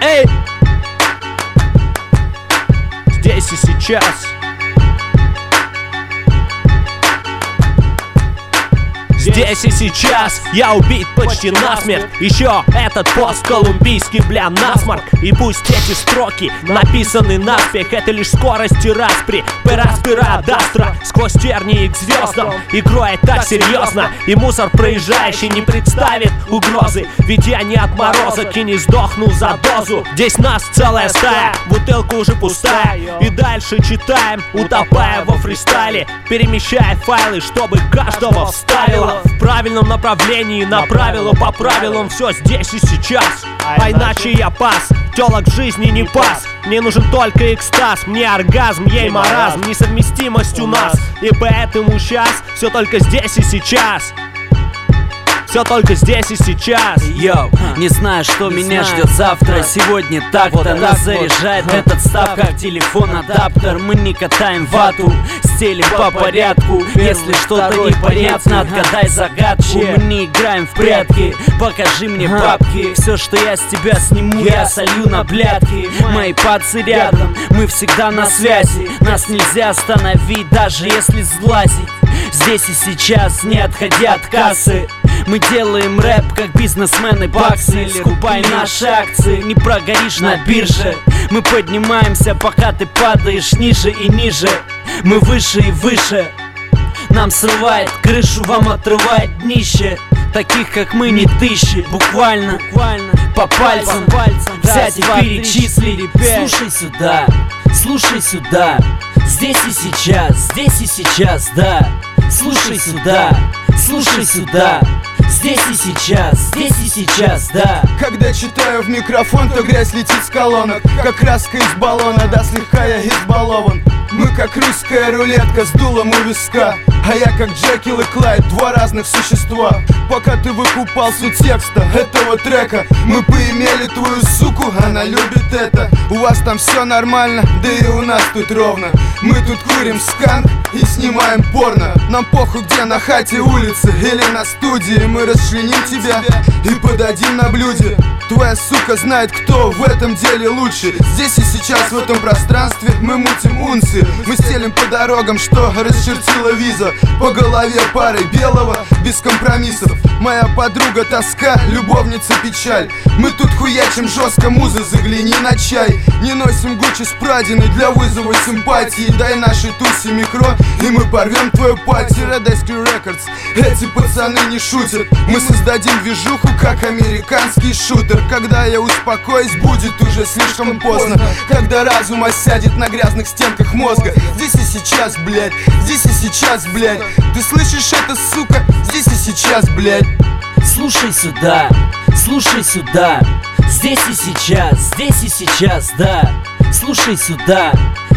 Эй! Здесь и сейчас. Здесь и сейчас я убит почти насмерть. Еще этот пост колумбийский, бля, насморк. И пусть эти строки написаны наспех, это лишь скорость и распри. Пера до астра, сквозь тернии к звездам. Игрой так серьезно, и мусор проезжающий не представит угрозы. Ведь я не отморозок и не сдохну за дозу. Здесь нас целая стая, бутылка уже пустая. И дальше читаем, утопая во фристайле, перемещая файлы, чтобы каждого вставило в правильном направлении, направила по правилам все здесь и сейчас. А иначе я пас, телок в жизни не пас. Мне нужен только экстаз, мне оргазм, ей маразм, несовместимость у нас. И поэтому сейчас все только здесь и сейчас. Все только здесь и сейчас. Йоу, не знаю, что меня ждет завтра. Сегодня так-то нас заряжает этот став, как телефон-адаптер. Мы не катаем вату, стелим по порядку. Если что-то непонятно, отгадай загадку. Мы не играем в прятки, покажи мне бабки. Все, что я с тебя сниму, я солью на блядки. Мои пацы рядом, мы всегда на связи. Нас нельзя остановить, даже если сглазить. Здесь и сейчас, не отходя от кассы. Мы делаем рэп, как бизнесмены баксы. Скупай наши акции, не прогоришь на бирже. Мы поднимаемся, пока ты падаешь ниже и ниже. Мы выше и выше. Нам срывает крышу, вам отрывает днище. Таких, как мы, не тысячи, буквально по пальцам взять и перечислить. Слушай сюда, здесь и сейчас, да. Слушай сюда, здесь и сейчас, да. Когда читаю в микрофон, то грязь летит с колонок, как краска из баллона, да слегка я избалован. Мы как русская рулетка с дулом у виска, а я как Джекил и Клайд, два разных существа. Пока ты выкупал суть текста этого трека, мы поимели твою суку, она любит это. У вас там все нормально, да и у нас тут ровно. Мы тут курим сканк и снимаем порно. Нам похуй где, на хате, улице или на студии. Мы расчленим тебя и подадим на блюде. Твоя сука знает, кто в этом деле лучше. Здесь и сейчас, в этом пространстве, мы мутим унции. Мы стелим по дорогам, что расчертила виза. По голове парой белого, без компромиссов. Моя подруга тоска, любовница печаль. Мы тут хуячим жестко, муза, загляни на чай. Не носим Гуччи с Прадиной для вызова симпатии. Дай нашей тусе микро, и мы порвем твою пати. Red Ice Cream Records, эти пацаны не шутят. Мы создадим движуху, как американский шутер. Когда я успокоюсь, будет уже слишком поздно. Когда разум осядет на грязных стенках мозга. Здесь и сейчас, блядь, здесь и сейчас, блядь. Ты слышишь это, сука? Здесь и сейчас, блядь. Слушай сюда, здесь и сейчас, да. Слушай сюда,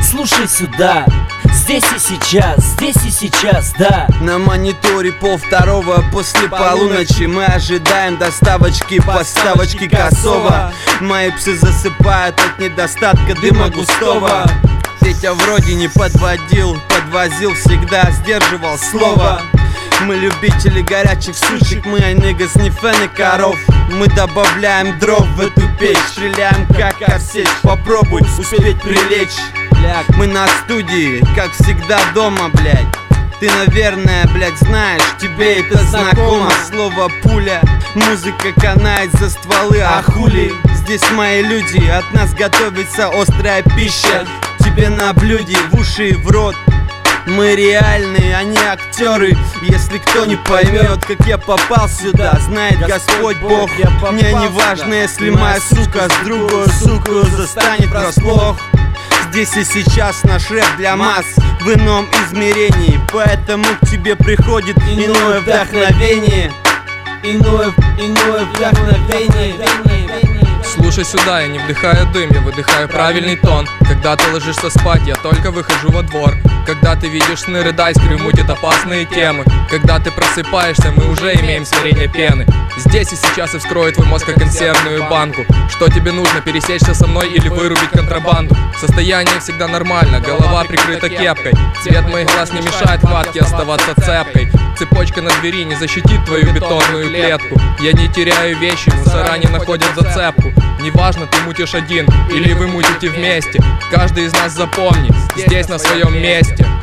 здесь и сейчас, да. На мониторе 1:30 после полуночи. Мы ожидаем доставочки, поставочки косово. Мои псы засыпают от недостатка дыма густого. Петя вроде не подвозил, всегда сдерживал слово. Мы любители горячих сучек, мы айнегас не фены коров. Мы добавляем дров в эту печь, стреляем как корсеть. Попробуй успеть прилечь. Мы на студии, как всегда дома, блядь. Ты, наверное, блядь, знаешь, тебе это знакомо. Слово пуля, музыка канает за стволы, а хули? Здесь мои люди, от нас готовится острая пища. Тебе на блюде, в уши и в рот. Мы реальные, они актеры. Если кто не поймет, как я попал сюда, знает Господь Бог. Мне не важно, если моя сука с другой сукой застанет врасплох. Здесь и сейчас наш рэп для масс в ином измерении. Поэтому к тебе приходит иное вдохновение. Иное вдохновение. Слушай сюда, я не вдыхаю дым, я выдыхаю правильный тон. Когда ты ложишься спать, я только выхожу во двор. Когда ты видишь сны, рыдай, скрымутят опасные темы. Когда ты просыпаешься, мы уже имеем сварение пены. Здесь и сейчас я вскрою твой мозг, как консервную банку. Что тебе нужно, пересечься со мной или вырубить контрабанду? Состояние всегда нормально, голова прикрыта кепкой. Цвет моих глаз не мешает хватке оставаться цепкой. Цепочка на двери не защитит твою бетонную клетку. Я не теряю вещи, мусора не находят зацепку. Неважно, ты мутишь один или вы мутите вместе. Каждый из нас запомни, здесь на своем месте.